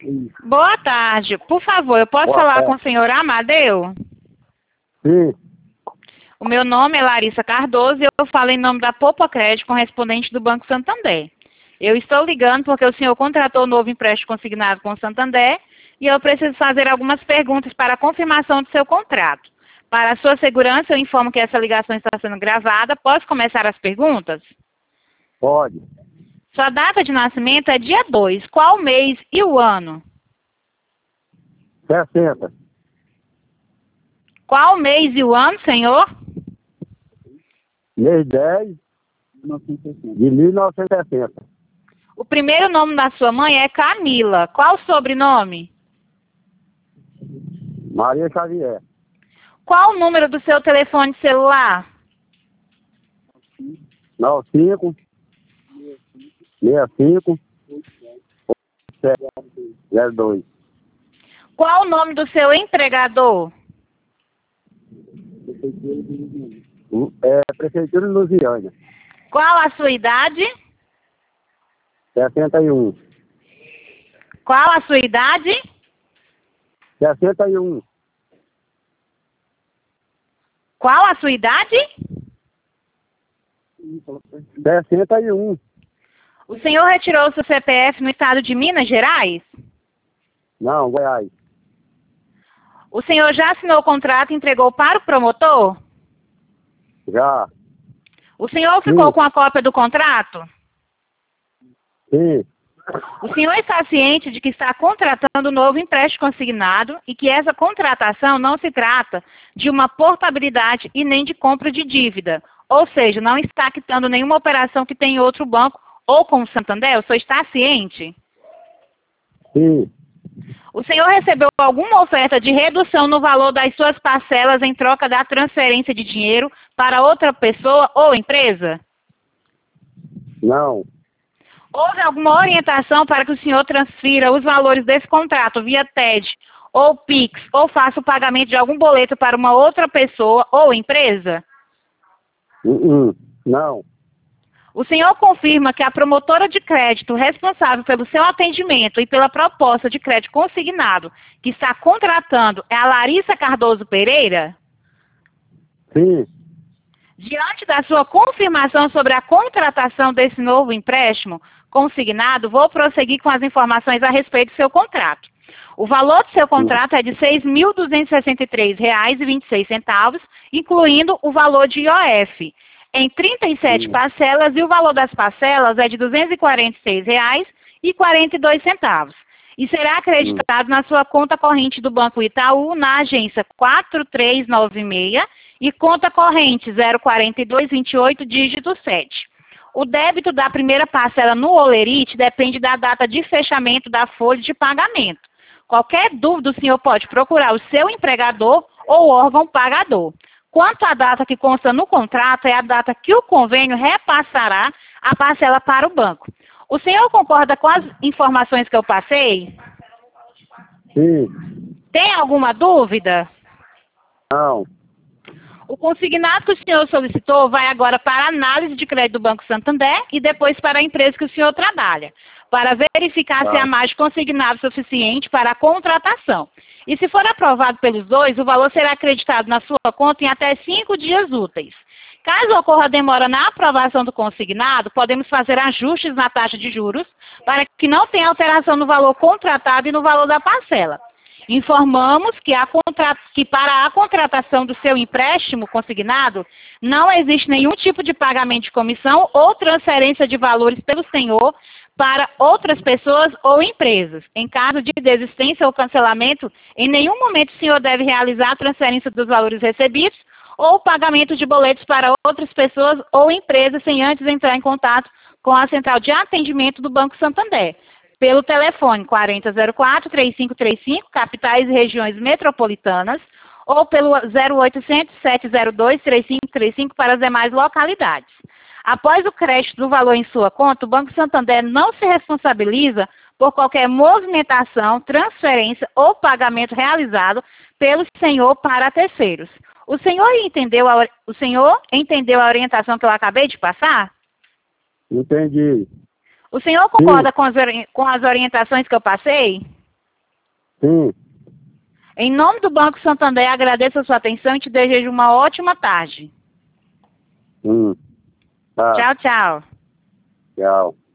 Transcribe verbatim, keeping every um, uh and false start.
Boa tarde. Por favor, eu posso Boa falar tarde. com o senhor Amadeu? Sim, O meu nome é Larissa Cardoso e eu falo em nome da Popa Crédito, correspondente do Banco Santander. Eu estou ligando porque o senhor contratou um novo empréstimo consignado com o Santander e eu preciso fazer algumas perguntas para a confirmação do seu contrato. Para a sua segurança, eu informo que essa ligação está sendo gravada. Posso começar as perguntas? pode. Sua data de nascimento é dia dois. Qual o mês e o ano? sessenta. Qual o mês e o ano, senhor? Mês dez de mil novecentos e sessenta. O primeiro nome da sua mãe é Camila. Qual o sobrenome? Maria Xavier. Qual o número do seu telefone celular? noventa e cinco, sessenta e cinco, sete zero dois. Qual o nome do seu empregador? É Prefeitura de Lusiânia. Qual a sua idade? sessenta e um. Qual a sua idade? sessenta e um. Qual a sua idade? sessenta e um. O senhor retirou seu C P F no estado de Minas Gerais? Não, Goiás. O senhor já assinou o contrato e entregou para o promotor? Já. O senhor ficou Sim. com a cópia do contrato? Sim. O senhor está ciente de que está contratando um novo empréstimo consignado e que essa contratação não se trata de uma portabilidade e nem de compra de dívida. Ou seja, não está quitando nenhuma operação que tem em outro banco ou com o Santander? O senhor está ciente? Sim. O senhor recebeu alguma oferta de redução no valor das suas parcelas em troca da transferência de dinheiro para outra pessoa ou empresa? Não. Houve alguma orientação para que o senhor transfira os valores desse contrato via T E D ou Pix ou faça o pagamento de algum boleto para uma outra pessoa ou empresa? Uh -uh. Não. O senhor confirma que a promotora de crédito responsável pelo seu atendimento e pela proposta de crédito consignado que está contratando é a Larissa Cardoso Pereira? Sim. Diante da sua confirmação sobre a contratação desse novo empréstimo consignado, vou prosseguir com as informações a respeito do seu contrato. O valor do seu contrato é de seis mil duzentos e sessenta e três reais e vinte e seis centavos, incluindo o valor de I O F, em trinta e sete Sim. parcelas, e o valor das parcelas é de duzentos e quarenta e seis reais e quarenta e dois centavos. E será acreditado na sua conta corrente do Banco Itaú, na agência quatro três nove seis e conta corrente zero quatro dois dois oito, dígito sete. O débito da primeira parcela no Olerite depende da data de fechamento da folha de pagamento. Qualquer dúvida, o senhor pode procurar o seu empregador ou órgão pagador. Quanto à data que consta no contrato, é a data que o convênio repassará a parcela para o banco. O senhor concorda com as informações que eu passei? Sim. Tem alguma dúvida? Não. O consignado que o senhor solicitou vai agora para a análise de crédito do Banco Santander e depois para a empresa que o senhor trabalha, para verificar Tá. se há mais consignado suficiente para a contratação. E se for aprovado pelos dois, o valor será acreditado na sua conta em até cinco dias úteis. Caso ocorra demora na aprovação do consignado, podemos fazer ajustes na taxa de juros para que não tenha alteração no valor contratado e no valor da parcela. Informamos que, a contra... que para a contratação do seu empréstimo consignado, não existe nenhum tipo de pagamento de comissão ou transferência de valores pelo senhor para outras pessoas ou empresas. Em caso de desistência ou cancelamento, em nenhum momento o senhor deve realizar a transferência dos valores recebidos ou pagamento de boletos para outras pessoas ou empresas sem antes entrar em contato com a central de atendimento do Banco Santander, pelo telefone quatro zero zero quatro, três cinco três cinco, capitais e regiões metropolitanas, ou pelo zero oitocentos, sete zero dois, três cinco três cinco para as demais localidades. Após o crédito do valor em sua conta, o Banco Santander não se responsabiliza por qualquer movimentação, transferência ou pagamento realizado pelo senhor para terceiros. O senhor entendeu a, o senhor entendeu a orientação que eu acabei de passar? Entendi. O senhor concorda com as, com as orientações que eu passei? Sim. Em nome do Banco Santander, agradeço a sua atenção e te desejo uma ótima tarde. Hum. Tá. Tchau, tchau. Tchau.